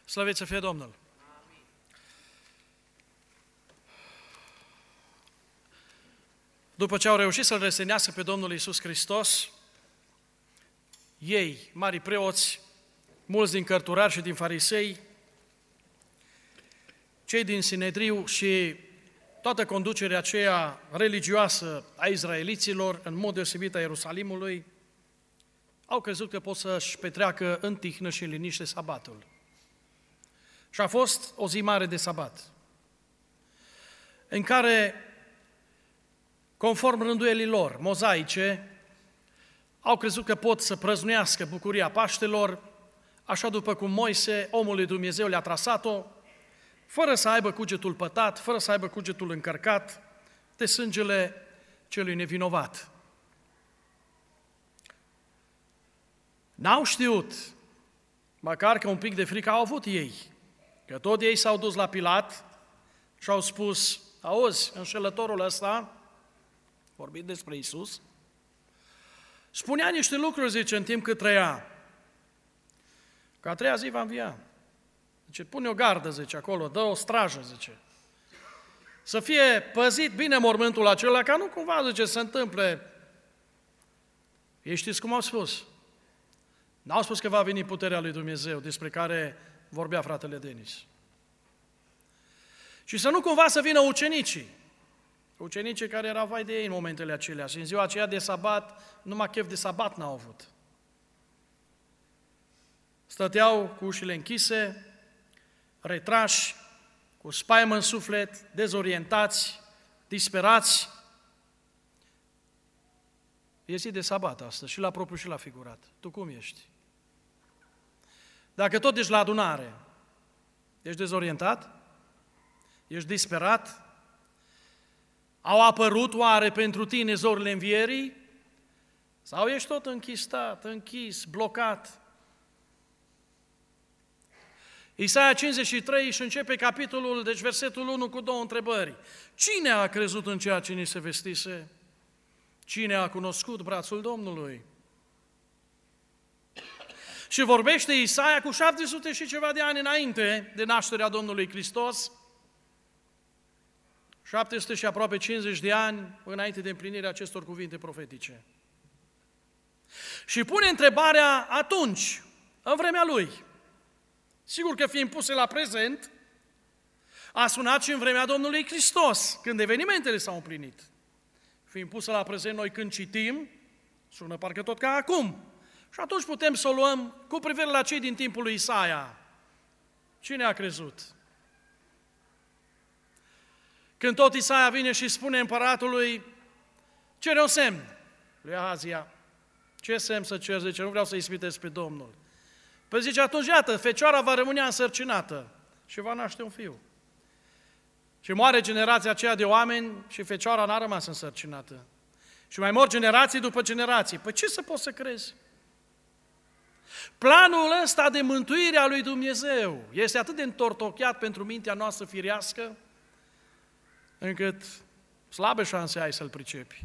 Slăvit să fie Domnul! După ce au reușit să-L răstignească pe Domnul Iisus Hristos, ei, mari preoți, mulți din cărturari și din farisei, cei din Sinedriu și toată conducerea aceea religioasă a izraeliților, în mod deosebit a Ierusalimului, au crezut că pot să-și petreacă în tihnă și în liniște sabatul. Și a fost o zi mare de sabat, în care, conform rânduielii lor mozaice, au crezut că pot să prăznuiască bucuria Paștelor, așa după cum Moise, omul lui Dumnezeu, le-a trasat-o, fără să aibă cugetul pătat, fără să aibă cugetul încărcat de sângele celui nevinovat. N-au știut, măcar că un pic de frică au avut ei, că tot ei s-au dus la Pilat și au spus: auzi, înșelătorul ăsta, vorbind despre Iisus, spunea niște lucruri, zice, în timp cât trăia, că a treia zi va învia. Zice, pune o gardă, zice, acolo, dă o strajă, zice, să fie păzit bine mormântul acela, ca nu cumva, zice, să se întâmple. Ei știți cum au spus? N-au spus că va veni puterea lui Dumnezeu, despre care vorbea fratele Denis. Și să nu cumva să vină ucenicii care erau vai de ei în momentele acelea. Și în ziua aceea de sabat, numai chef de sabat n-au avut. Stăteau cu ușile închise, retrași, cu spaimă în suflet, dezorientați, disperați. E zi de sabat astăzi, și la propriu și la figurat. Tu cum ești? Dacă tot ești la adunare, ești dezorientat? Ești disperat? Au apărut oare pentru tine zorile învierii? Sau ești tot închistat, închis, blocat? Isaia 53 și începe capitolul, deci versetul 1 cu două întrebări. Cine a crezut în ceea ce ni se vestise? Cine a cunoscut brațul Domnului? Și vorbește Isaia cu 700 și ceva de ani înainte de nașterea Domnului Hristos, 700 și aproape 50 de ani înainte de împlinirea acestor cuvinte profetice. Și pune întrebarea atunci, în vremea lui. Sigur că fiind puse la prezent, a sunat și în vremea Domnului Hristos, când evenimentele s-au împlinit. Fiind pusă la prezent, noi când citim, sună parcă tot ca acum. Și atunci putem să o luăm cu privire la cei din timpul lui Isaia. Cine a crezut? Când tot Isaia vine și spune împăratului, cere un semn lui Ahazia. Ce semn să cer? Zice, nu vreau să ispitesc pe Domnul. Păi zice, atunci iată, fecioara va rămâne însărcinată și va naște un fiu. Și moare generația aceea de oameni și fecioara n-a rămas însărcinată. Și mai mor generații după generații. Păi ce să poți să crezi? Planul ăsta de mântuire a lui Dumnezeu este atât de întortocheat pentru mintea noastră firească, încât slabe șanse ai să-l pricepi.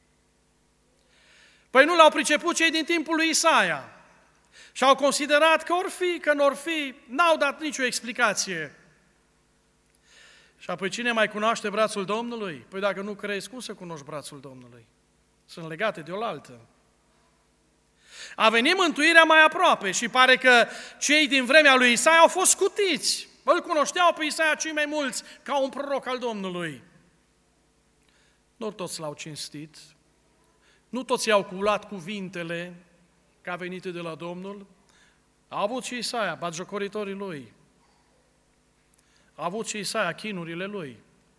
Păi nu l-au priceput cei din timpul lui Isaia și au considerat că or fi, că n-or fi, n-au dat nicio explicație. Și apoi cine mai cunoaște brațul Domnului? Păi dacă nu crezi, cum să cunoști brațul Domnului? Sunt legate de oaltă. A venit mântuirea mai aproape și pare că cei din vremea lui Isaia au fost scutiți. Îl cunoșteau pe Isaia cei mai mulți ca un proroc al Domnului. Nu toți l-au cinstit, nu toți i-au culat cuvintele ca venite de la Domnul. A avut și Isaia batjocoritorii lui. A avut și Isaia chinurile lui.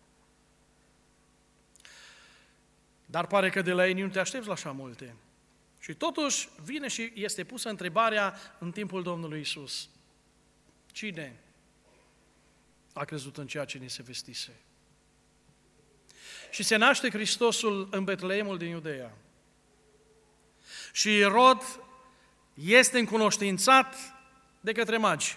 Dar pare că de la ei nu te aștepți la așa multe. Și totuși vine și este pusă întrebarea în timpul Domnului Iisus. Cine a crezut în ceea ce ni se vestise? Și se naște Hristosul în Betleemul din Iudeea. Și Irod este încunoștințat de către magi.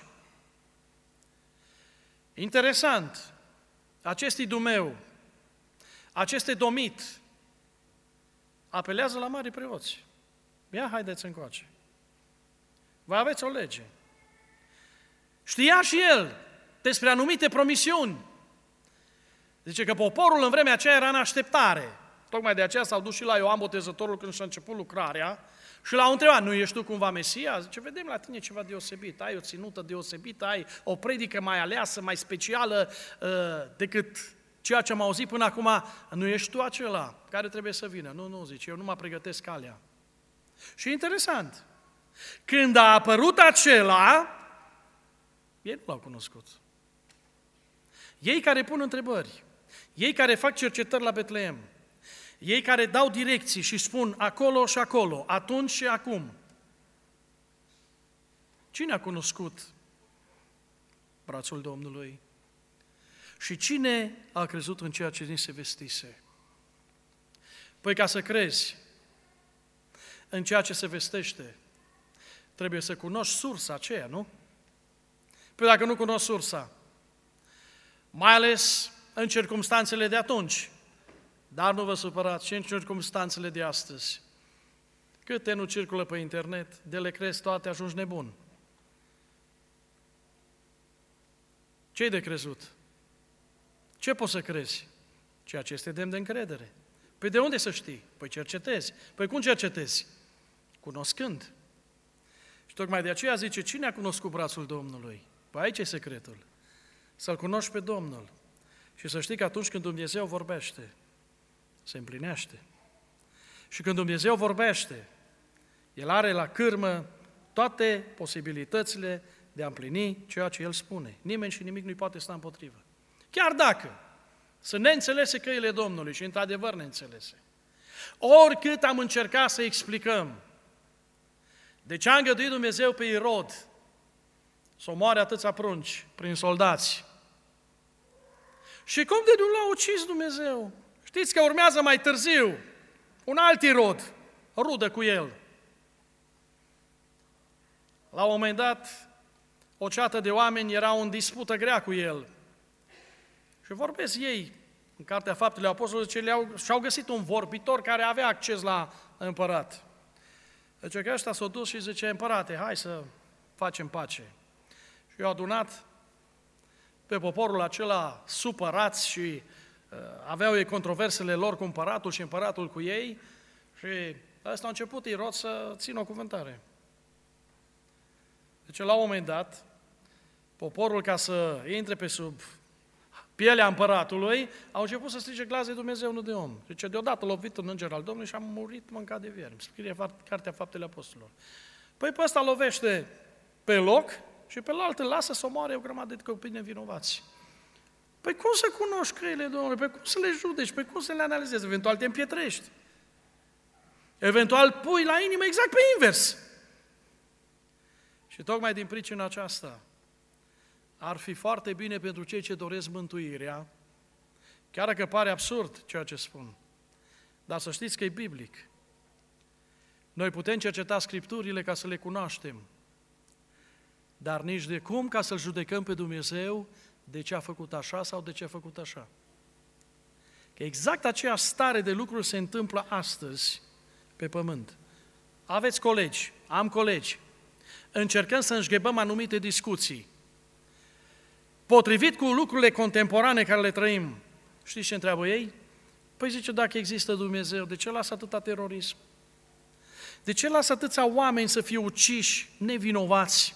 Interesant, acest idumeu, acest edomit, apelează la mari preoți. Ia, haideți încoace. Voi aveți o lege. Știa și el despre anumite promisiuni. Zice că poporul în vremea aceea era în așteptare. Tocmai de aceea s-au dus și la Ioan Botezătorul când și-a început lucrarea și l-au întrebat, nu ești tu cumva Mesia? Zice, vedem la tine ceva deosebit, ai o ținută deosebită, ai o predică mai aleasă, mai specială decât ceea ce am auzit până acum. Nu ești tu acela care trebuie să vină? Nu, zice, eu nu mă pregătesc calea. Și interesant, când a apărut acela, ei nu l-au cunoscut. Ei care pun întrebări, ei care fac cercetări la Betleem, ei care dau direcții și spun acolo și acolo, atunci și acum. Cine a cunoscut brațul Domnului? Și cine a crezut în ceea ce ni se vestise? Păi ca să crezi în ceea ce se vestește, trebuie să cunoști sursa aceea, nu? Păi dacă nu cunoști sursa, mai ales în circumstanțele de atunci, dar nu vă supărați, și în circumstanțele de astăzi. Câte nu circulă pe internet, de le crezi toate, ajungi nebun. Ce-i de crezut? Ce poți să crezi? Ceea ce este demn de încredere. Păi de unde să știi? Păi cercetezi. Păi cum cercetezi? Cunoscând. Și tocmai de aceea zice, cine a cunoscut brațul Domnului? Păi aici e secretul. Să-L cunoști pe Domnul. Și să știi că atunci când Dumnezeu vorbește, se împlinește. Și când Dumnezeu vorbește, El are la cârmă toate posibilitățile de a împlini ceea ce El spune. Nimeni și nimic nu-i poate sta împotrivă. Chiar dacă sunt neînțelese căile Domnului și într-adevăr neînțelese. Oricât am încercat să explicăm de ce a îngăduit Dumnezeu pe Irod să omoare atâția prunci prin soldați. Și cum de nu l-a ucis Dumnezeu? Știți că urmează mai târziu un alt Irod, rudă cu el. La un moment dat, o ceată de oameni erau în dispută grea cu el. Și vorbesc ei, în Cartea Faptele Apostolilor, și-au găsit un vorbitor care avea acces la împărat. Deci că ăștia s-au dus și zice, împărate, hai să facem pace. Și i-au adunat pe poporul acela supărați și aveau ei controversele lor cu împăratul și împăratul cu ei și ăsta a început Irod să țină o cuvântare. Deci la un moment dat, poporul ca să intre pe sub pielea împăratului, au început să strige glas de Dumnezeu, nu de om. Deci deodată lovit un înger al Domnului și a murit mâncat de viermi. Scrie Cartea Faptele Apostolilor. Păi pe ăsta lovește pe loc și pe altă lasă să omoare o grămadă de copii nevinovați. Păi cum să cunoști căile Domnului? Păi cum să le judeci? Păi cum să le analizezi? Eventual te împietrești. Eventual pui la inimă exact pe invers. Și tocmai din pricina aceasta, ar fi foarte bine pentru cei ce doresc mântuirea, chiar dacă pare absurd ceea ce spun, dar să știți că e biblic. Noi putem cerceta Scripturile ca să le cunoaștem, dar nici de cum ca să-L judecăm pe Dumnezeu de ce a făcut așa sau de ce a făcut așa. Că exact aceeași stare de lucruri se întâmplă astăzi pe pământ. Aveți colegi, am colegi, încercăm să înșghebăm anumite discuții, potrivit cu lucrurile contemporane care le trăim. Știți ce întreabă ei? Păi zice, dacă există Dumnezeu, de ce lasă atâta terorism? De ce lasă atâția oameni să fie uciși nevinovați?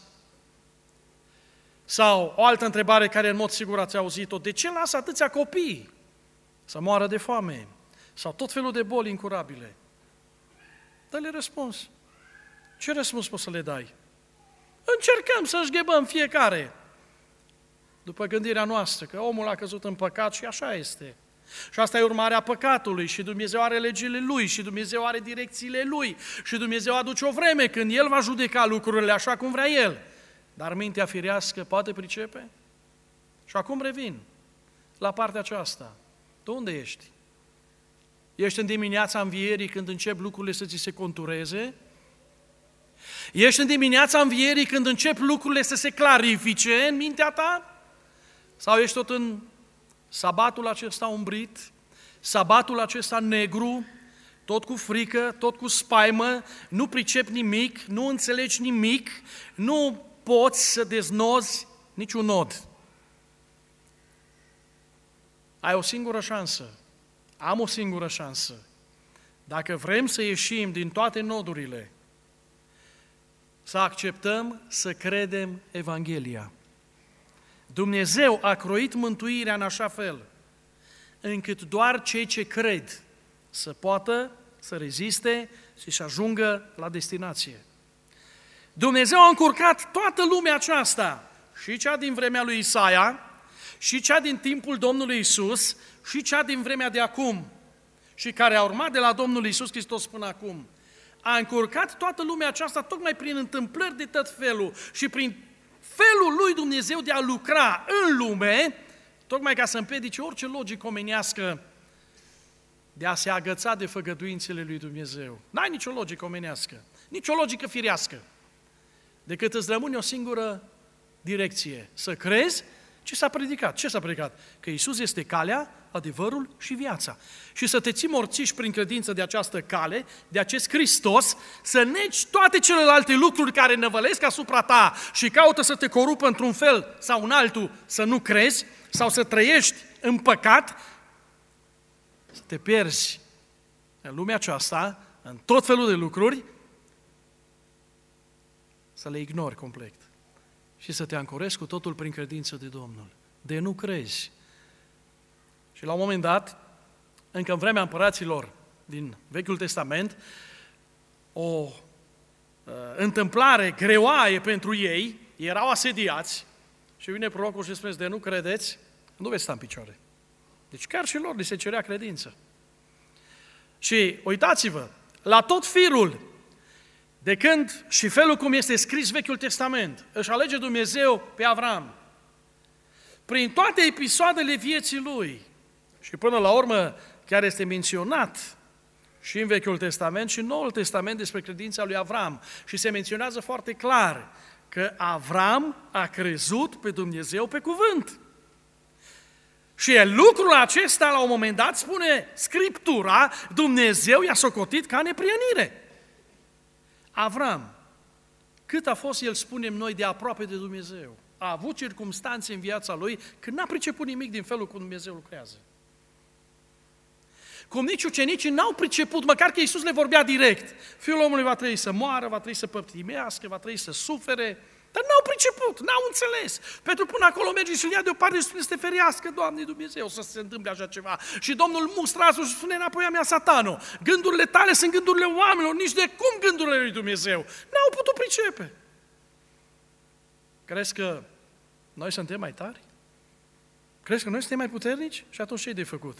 Sau o altă întrebare care în mod sigur ați auzit-o, de ce lasă atâția copii să moară de foame? Sau tot felul de boli incurabile? Dă-le răspuns. Ce răspuns poți să le dai? Încercăm să îșghebăm fiecare după gândirea noastră, că omul a căzut în păcat și așa este. Și asta e urmarea păcatului și Dumnezeu are legile Lui și Dumnezeu are direcțiile Lui și Dumnezeu aduce o vreme când El va judeca lucrurile așa cum vrea El. Dar mintea firească poate pricepe? Și acum revin la partea aceasta. Tu unde ești? Ești în dimineața învierii când încep lucrurile să ți se contureze? Ești în dimineața învierii când încep lucrurile să se clarifice în mintea ta? Sau ești tot în sabatul acesta umbrit, sabatul acesta negru, tot cu frică, tot cu spaimă, nu pricepi nimic, nu înțelegi nimic, nu poți să deznozi niciun nod. Ai o singură șansă. Am o singură șansă. Dacă vrem să ieșim din toate nodurile, să acceptăm, să credem Evanghelia. Dumnezeu a croit mântuirea în așa fel, încât doar cei ce cred să poată să reziste și să ajungă la destinație. Dumnezeu a încurcat toată lumea aceasta, și cea din vremea lui Isaia, și cea din timpul Domnului Iisus, și cea din vremea de acum, și care a urmat de la Domnul Iisus Hristos până acum. A încurcat toată lumea aceasta tocmai prin întâmplări de tot felul și prin felul lui Dumnezeu de a lucra în lume, tocmai ca să împiedice orice logică omenească de a se agăța de făgăduințele lui Dumnezeu. N-ai nicio logică omenească, nicio logică firească, decât îți rămâne o singură direcție, să crezi ce s-a predicat. Ce s-a predicat? Că Iisus este calea, adevărul și viața. Și să te ții morțiși prin credință de această cale, de acest Hristos, să negi toate celelalte lucruri care năvălesc asupra ta și caută să te corupă într-un fel sau în altul, să nu crezi sau să trăiești în păcat, să te pierzi în lumea aceasta, în tot felul de lucruri, să le ignori complet și să te ancorezi cu totul prin credință de Domnul. De nu crezi. Și la un moment dat, încă în vremea împăraților din Vechiul Testament, o întâmplare greoaie pentru ei, erau asediați și vine prorocul și spune, de nu credeți, nu veți sta în picioare. Deci chiar și lor li se cerea credință. Și uitați-vă, la tot firul de când și felul cum este scris Vechiul Testament, își alege Dumnezeu pe Avram. Prin toate episoadele vieții lui și până la urmă chiar este menționat și în Vechiul Testament și în Noul Testament despre credința lui Avram și se menționează foarte clar că Avram a crezut pe Dumnezeu pe cuvânt. Și lucrul acesta, la un moment dat, spune Scriptura, Dumnezeu i-a socotit ca neprihănire. Avram, cât a fost el, spunem noi, de aproape de Dumnezeu, a avut circumstanțe în viața lui când n-a priceput nimic din felul cum Dumnezeu lucrează. Cum nici ucenicii n-au priceput, măcar că Iisus le vorbea direct. Fiul omului va trebui să moară, va trebui să pătimească, va trebui să sufere, dar n-au priceput, n-au înțeles. Pentru până acolo merge și îl ia deoparte și spune să te ferească, Doamne Dumnezeu, să se întâmple așa ceva. Și Domnul mustră asul și spune înapoi a mea, Satano, gândurile tale sunt gândurile oamenilor, nici de cum gândurile lui Dumnezeu. N-au putut pricepe. Crezi că noi suntem mai tari? Crezi că noi suntem mai puternici? Și atunci ce-i de făcut?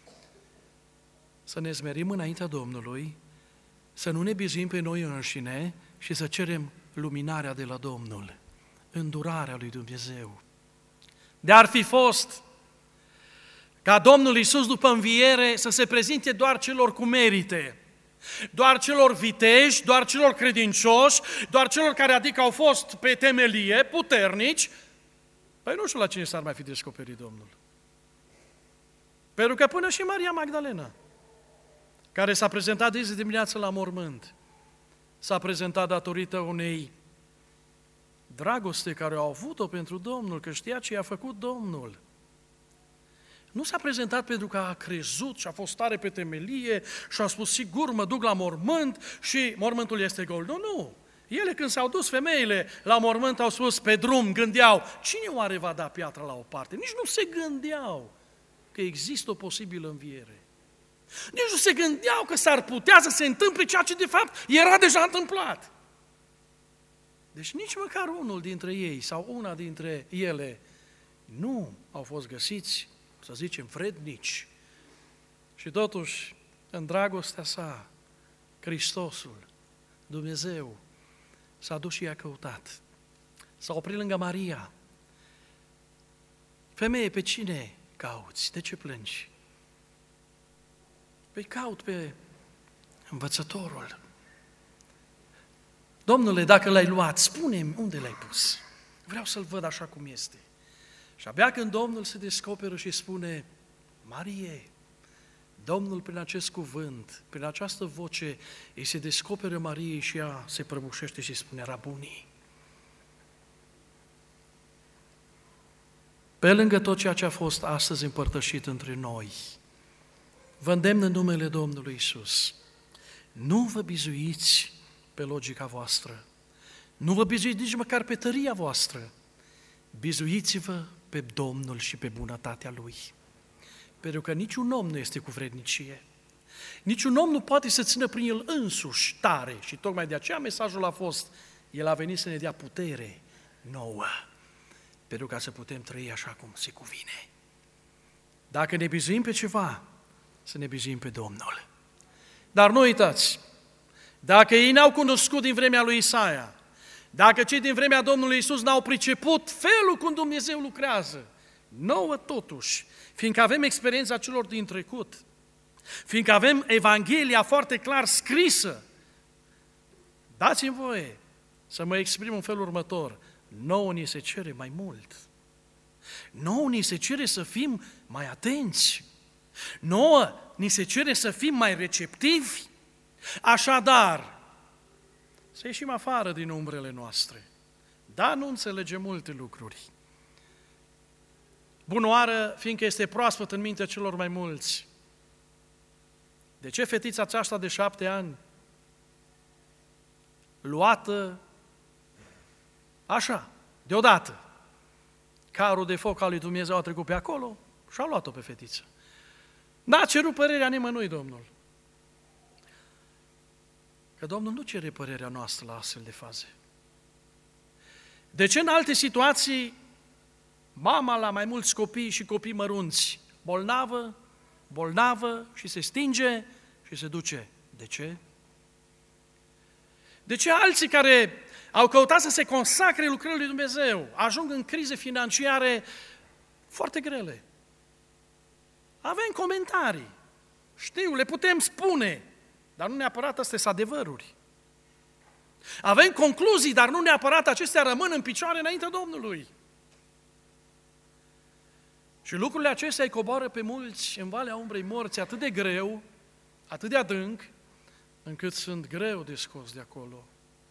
Să ne smerim înaintea Domnului, să nu ne bizuim pe noi înșine și să cerem luminarea de la Domnul, îndurarea lui Dumnezeu. De-ar fi fost ca Domnul Iisus după înviere să se prezinte doar celor cu merite, doar celor viteji, doar celor credincioși, doar celor care adică au fost pe temelie, puternici, păi nu știu la cine s-ar mai fi descoperit Domnul. Pentru că până și Maria Magdalena, care s-a prezentat de zi dimineață la mormânt, s-a prezentat datorită unei dragoste care au avut-o pentru Domnul, că știa ce i-a făcut Domnul. Nu s-a prezentat pentru că a crezut și a fost tare pe temelie și a spus, sigur, mă duc la mormânt și mormântul este gol. Nu. Ele când s-au dus femeile la mormânt au spus pe drum, gândeau, cine oare va da piatra la o parte? Nici nu se gândeau că există o posibilă înviere. Nici nu se gândeau că s-ar putea să se întâmple ceea ce de fapt era deja întâmplat. Deci nici măcar unul dintre ei sau una dintre ele nu au fost găsiți, să zicem, vrednici. Și totuși, în dragostea sa, Hristosul, Dumnezeu, s-a dus și i-a căutat. S-a oprit lângă Maria. Femeie, pe cine cauți? De ce plângi? Păi caut pe învățătorul. Domnule, dacă l-ai luat, spune-mi unde l-ai pus. Vreau să-l văd așa cum este. Și abia când Domnul se descoperă și spune, Marie, Domnul prin acest cuvânt, prin această voce, îi se descoperă Mariei și ea se prăbușește și spune, Rabuni. pe lângă tot ceea ce a fost astăzi împărtășit între noi, vă îndemn în numele Domnului Iisus, nu vă bizuiți pe logica voastră, nu vă bizuiți nici măcar pe tăria voastră, bizuiți-vă pe Domnul și pe bunătatea Lui. Pentru că niciun om nu este cu vrednicie. Niciun om nu poate să țină prin el însuși tare și tocmai de aceea mesajul a fost, El a venit să ne dea putere nouă, pentru ca să putem trăi așa cum se cuvine. Dacă ne bizuim pe ceva, să ne bizuim pe Domnul. Dar nu uitați, dacă ei n-au cunoscut din vremea lui Isaia, dacă cei din vremea Domnului Iisus n-au priceput felul cum Dumnezeu lucrează, nouă totuși, fiindcă avem experiența celor din trecut, fiindcă avem Evanghelia foarte clar scrisă, dați-mi voie să mă exprim în felul următor. Nouă ni se cere mai mult. Nouă ni se cere să fim mai atenți. Nouă ni se cere să fim mai receptivi. Așadar, să ieșim afară din umbrele noastre. Da, nu înțelegem multe lucruri. Bunoară, fiindcă este proaspăt în mintea celor mai mulți. De ce fetița aceasta de 7 ani, luată așa, deodată, carul de foc al lui Dumnezeu a trecut pe acolo și a luat-o pe fetiță. N-a cerut părerea nimănui Domnul. Că Domnul nu cere părerea noastră la astfel de faze. De ce în alte situații mama la mai mulți copii și copii mărunți, bolnavă și se stinge și se duce? De ce? De ce alții care au căutat să se consacre lucrării lui Dumnezeu ajung în crize financiare foarte grele? Avem comentarii, știu, le putem spune, dar nu neapărat astea sunt adevăruri. Avem concluzii, dar nu neapărat acestea rămân în picioare înaintea Domnului. Și lucrurile acestea îi coboară pe mulți în valea umbrei morții atât de greu, atât de adânc, încât sunt greu de scos de acolo.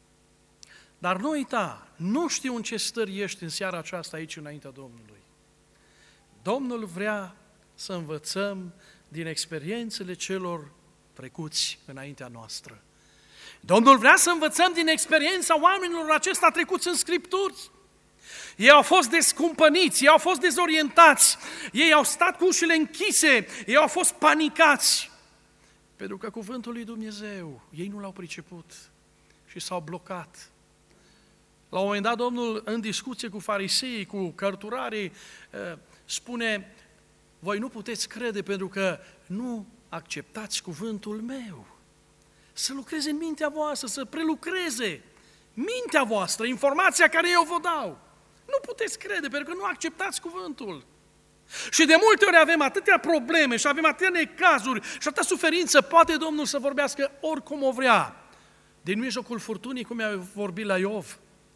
Dar nu uita, nu știu în ce stări ești în seara aceasta aici înaintea Domnului. Domnul vrea să învățăm din experiențele celor trecuți înaintea noastră. Domnul vrea să învățăm din experiența oamenilor acestea trecuți în Scripturi. Ei au fost descumpăniți, ei au fost dezorientați, ei au stat cu ușile închise, ei au fost panicați. Pentru că cuvântul lui Dumnezeu, ei nu l-au priceput și s-au blocat. La un moment dat, Domnul, în discuție cu fariseii, cu cărturarii, spune: voi nu puteți crede pentru că nu acceptați cuvântul meu. Să lucreze în mintea voastră, să prelucreze mintea voastră, informația care eu vă dau. Nu puteți crede pentru că nu acceptați cuvântul. Și de multe ori avem atâtea probleme și avem atâtea necazuri și atâta suferință, poate Domnul să vorbească oricum o vrea. Din mijlocul furtunii, cum a vorbit la Iov.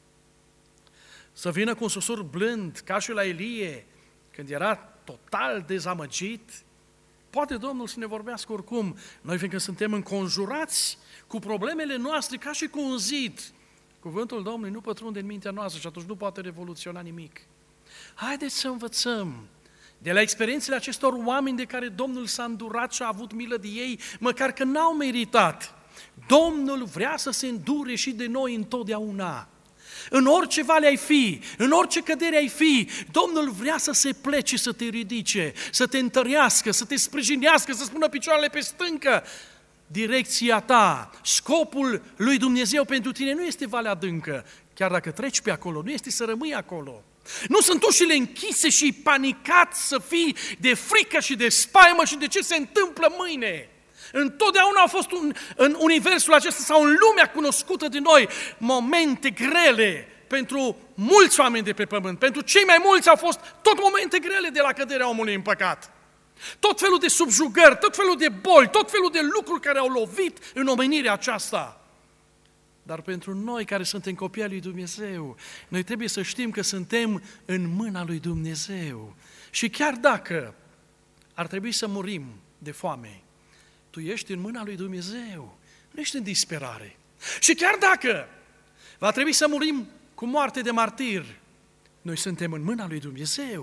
Să vină cu un susur blând, ca și la Ilie, când era total dezamăgit. Poate Domnul să ne vorbească oricum. Noi, fiindcă suntem înconjurați cu problemele noastre ca și cu un zid, cuvântul Domnului nu pătrunde în mintea noastră și atunci nu poate revoluționa nimic. Haideți să învățăm de la experiențele acestor oameni de care Domnul s-a îndurat și a avut milă de ei, măcar că n-au meritat. Domnul vrea să se îndure și de noi întotdeauna. În orice vale ai fi, în orice cădere ai fi, Domnul vrea să se plece, să te ridice, să te întărească, să te sprijinească, să spună picioarele pe stâncă. Direcția ta, scopul lui Dumnezeu pentru tine nu este valea adâncă, chiar dacă treci pe acolo, nu este să rămâi acolo. Nu sunt ușile închise și panicat să fii de frică și de spaimă și de ce se întâmplă mâine. Întotdeauna au fost în universul acesta sau în lumea cunoscută de noi momente grele pentru mulți oameni de pe pământ. Pentru cei mai mulți au fost tot momente grele de la căderea omului în păcat. Tot felul de subjugări, tot felul de boli, tot felul de lucruri care au lovit în omenirea aceasta. Dar pentru noi care suntem copii ai lui Dumnezeu, noi trebuie să știm că suntem în mâna lui Dumnezeu. Și chiar dacă ar trebui să murim de foame, tu ești în mâna lui Dumnezeu, nu ești în disperare. Și chiar dacă va trebui să murim cu moarte de martir, noi suntem în mâna lui Dumnezeu.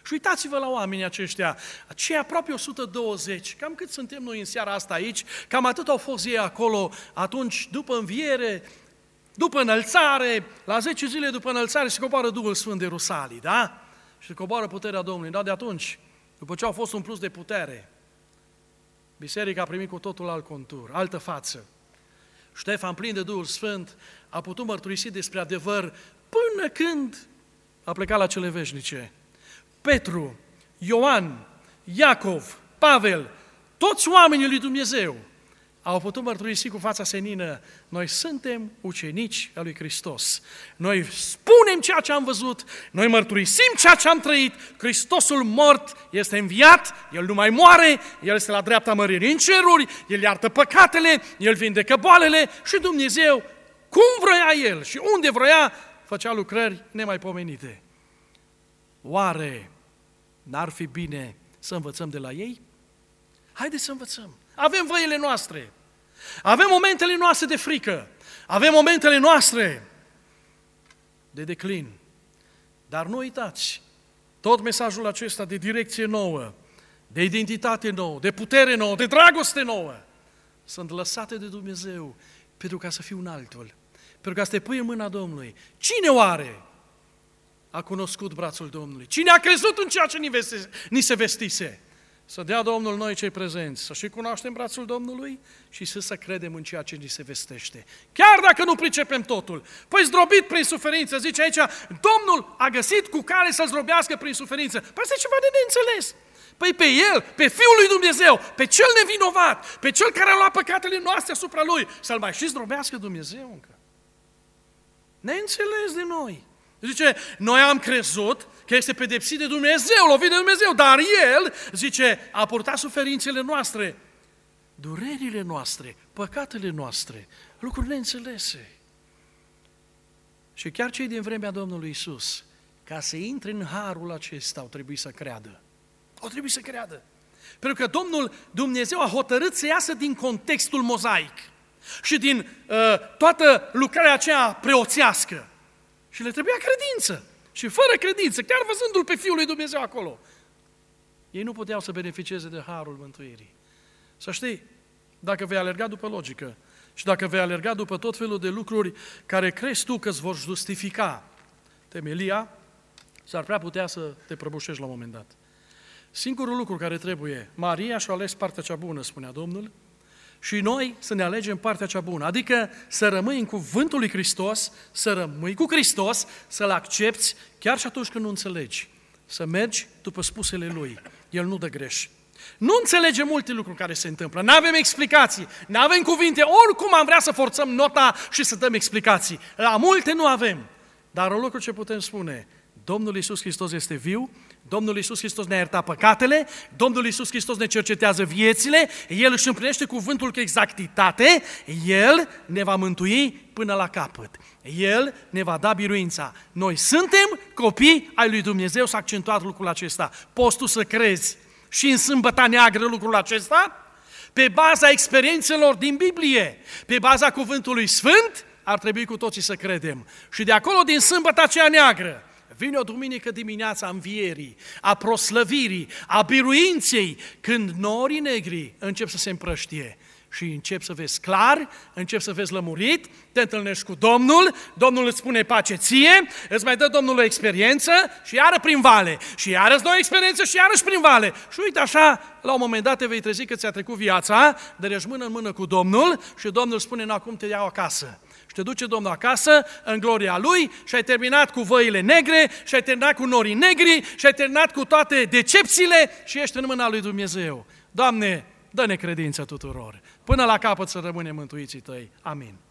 Și uitați-vă la oamenii aceștia, cei aproape 120, cam cât suntem noi în seara asta aici, cam atât au fost ei acolo atunci, după înviere, după înălțare, la 10 zile după înălțare se coboară Duhul Sfânt de Rusalii, da? Și se coboară puterea Domnului, da? De atunci, după ce au fost umpluți de putere, biserica a primit cu totul alt contur, altă față. Ștefan, plin de Duhul Sfânt, a putut mărturisi despre adevăr până când a plecat la cele veșnice. Petru, Ioan, Iacov, Pavel, toți oamenii lui Dumnezeu au putut mărturisi cu fața senină, noi suntem ucenici al lui Hristos. Noi spunem ceea ce am văzut, noi mărturisim ceea ce am trăit, Hristosul mort este înviat, El nu mai moare, El este la dreapta măririi în ceruri, El iartă păcatele, El vindecă boalele și Dumnezeu, cum vroia El și unde vroia, făcea lucrări nemaipomenite. Oare n-ar fi bine să învățăm de la ei? Haideți să învățăm. Avem văile noastre, avem momentele noastre de frică, avem momentele noastre de declin. Dar nu uitați, tot mesajul acesta de direcție nouă, de identitate nouă, de putere nouă, de dragoste nouă, sunt lăsate de Dumnezeu pentru ca să fii un altul, pentru ca să te pui în mâna Domnului. Cine oare a cunoscut brațul Domnului? Cine a crezut în ceea ce ni se vestise? Să dea Domnul noi cei prezenți, să și cunoaștem brațul Domnului și să credem în ceea ce ni se vestește. Chiar dacă nu pricepem totul. Păi zdrobit prin suferință, zice aici, Domnul a găsit cu care să zdrobească prin suferință. Păi asta e ceva de neînțeles. Păi pe El, pe Fiul lui Dumnezeu, pe Cel nevinovat, pe Cel care a luat păcatele noastre asupra Lui, să-L mai și zdrobească Dumnezeu încă. Neînțeles de noi. Zice, noi am crezut că este pedepsit de Dumnezeu, lovit de Dumnezeu, dar El, zice, a purtat suferințele noastre, durerile noastre, păcatele noastre, lucruri neînțelese. Și chiar cei din vremea Domnului Iisus, ca să intre în harul acesta, au trebuit să creadă. Au trebuit să creadă. Pentru că Dumnezeu a hotărât să iasă din contextul mozaic și din toată lucrarea aceea preoțească. Și le trebuia credință. Și fără credință, chiar văzându-L pe Fiul lui Dumnezeu acolo, ei nu puteau să beneficieze de harul mântuirii. Să știi, dacă vei alerga după logică și dacă vei alerga după tot felul de lucruri care crezi tu că îți vor justifica temelia, s-ar prea putea să te prăbușești la un moment dat. Singurul lucru care trebuie, Maria și-a ales partea cea bună, spunea Domnul, și noi să ne alegem partea cea bună, adică să rămâi în cuvântul lui Hristos, să rămâi cu Hristos, să-L accepți chiar și atunci când nu înțelegi, să mergi după spusele Lui. El nu dă greș. Nu înțelegem multe lucruri care se întâmplă, nu avem explicații, nu avem cuvinte, oricum am vrea să forțăm nota și să dăm explicații. La multe nu avem, dar un lucru ce putem spune, Domnul Iisus Hristos este viu, Domnul Iisus Hristos ne-a iertat păcatele, Domnul Iisus Hristos ne cercetează viețile, El își împlinește cuvântul cu exactitate, El ne va mântui până la capăt. El ne va da biruința. Noi suntem copii ai lui Dumnezeu, s-a accentuat lucrul acesta. Poți tu să crezi și în sâmbăta neagră lucrul acesta? Pe baza experiențelor din Biblie, pe baza cuvântului Sfânt, ar trebui cu toții să credem. Și de acolo, din sâmbăta aceea neagră, vine o duminică dimineața a învierii, a proslăvirii, a biruinței, când norii negri încep să se împrăștie și încep să vezi clar, încep să vezi lămurit, te întâlnești cu Domnul, Domnul îți spune pace ție, îți mai dă Domnul o experiență și iară prin vale, și iară îți dă o experiență și iarăși prin vale. Și uite așa, la un moment dat te vei trezi că ți-a trecut viața, dar ești mână în mână cu Domnul și Domnul spune, acum te iau acasă. Și te duce Domnul acasă, în gloria Lui, și ai terminat cu văile negre, și ai terminat cu norii negri, și ai terminat cu toate decepțiile și ești în mâna lui Dumnezeu. Doamne, dă-ne credință tuturor. Până la capăt să rămânem mântuiții Tăi. Amin.